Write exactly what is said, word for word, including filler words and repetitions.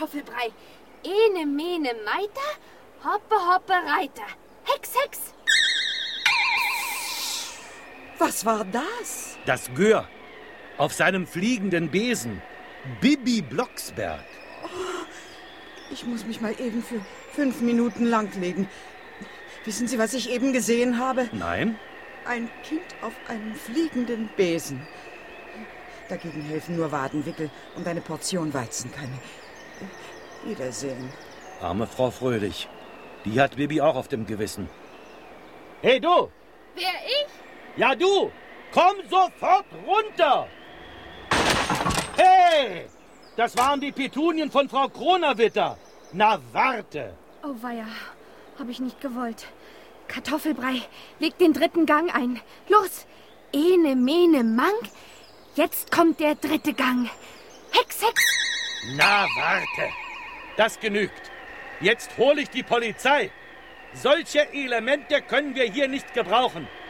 Kartoffelbrei. Ene, mene, meiter, hoppe, hoppe, reiter. Hex, Hex. Was war das? Das Gör. Auf seinem fliegenden Besen. Bibi Blocksberg. Oh, ich muss mich mal eben für fünf Minuten langlegen. Wissen Sie, was ich eben gesehen habe? Nein. Ein Kind auf einem fliegenden Besen. Dagegen helfen nur Wadenwickel und eine Portion Weizenkerne. Wiedersehen. Arme Frau Fröhlich. Die hat Bibi auch auf dem Gewissen. Hey, du! Wer, ich? Ja, du! Komm sofort runter! Hey! Das waren die Petunien von Frau Kronawitter. Na, warte! Oh weia, hab ich nicht gewollt. Kartoffelbrei, leg den dritten Gang ein. Los! Ene, mene, mank. Jetzt kommt der dritte Gang. Hex, Hex! Na, warte! Das genügt. Jetzt hole ich die Polizei. Solche Elemente können wir hier nicht gebrauchen.